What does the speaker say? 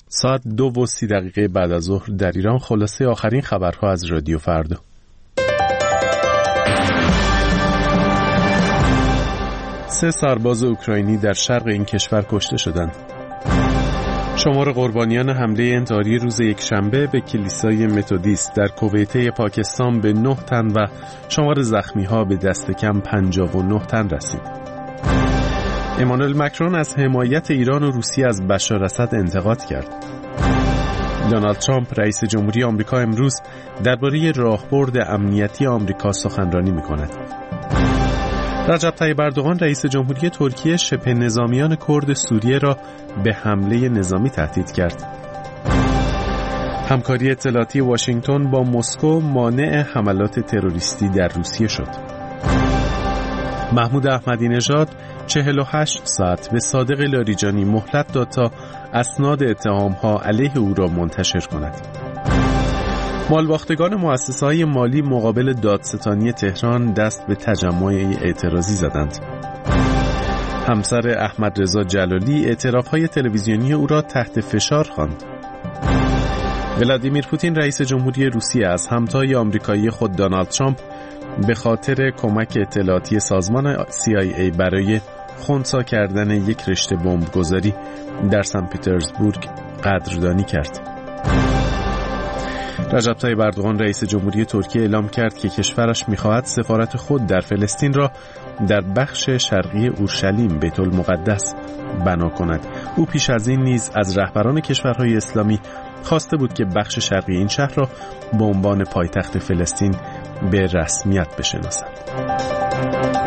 ساعت 2:30 بعد از ظهر در ایران. خلاصه آخرین خبرها از رادیو فردا. 3 سرباز اوکراینی در شرق این کشور کشته شدند. شمار قربانیان حمله انتحاری روز یکشنبه به کلیسای متودیست در کویته پاکستان به 9 تن و شمار زخمی‌ها به دست کم 59 تن رسید. امانوئل مکرون از حمایت ایران و روسیه از بشار اسد انتقاد کرد. دونالد ترامپ رئیس جمهوری آمریکا امروز درباره راهبرد امنیتی آمریکا سخنرانی می‌کند. رجب طیب اردوغان رئیس جمهوری ترکیه شبه نظامیان کرد سوریه را به حمله نظامی تهدید کرد. همکاری اطلاعاتی واشنگتن با مسکو مانع حملات تروریستی در روسیه شد. محمود احمدی نژاد 48 ساعت به صادق لاریجانی مهلت داد تا اسناد اتهام‌ها علیه او را منتشر کند. مالباختگان مؤسسه‌های مالی مقابل دادستانی تهران دست به تجمع اعتراضی زدند. همسر احمد رضا جلالی اعتراف‌های تلویزیونی او را تحت فشار خواند. ولادیمیر پوتین رئیس جمهوری روسیه از همتای آمریکایی خود دونالد ترامپ به خاطر کمک اطلاعاتی سازمان CIA برای خنثی کردن یک رشته بمبگذاری در سن پترزبورگ قدردانی کرد. رجب طیب اردوغان رئیس جمهوری ترکیه اعلام کرد که کشورش می‌خواهد سفارت خود در فلسطین را در بخش شرقی اورشلیم بیت المقدس بنا کند. او پیش از این نیز از رهبران کشورهای اسلامی خواسته بود که بخش شرقی این شهر را به عنوان پایتخت فلسطین به رسمیت بشناسند.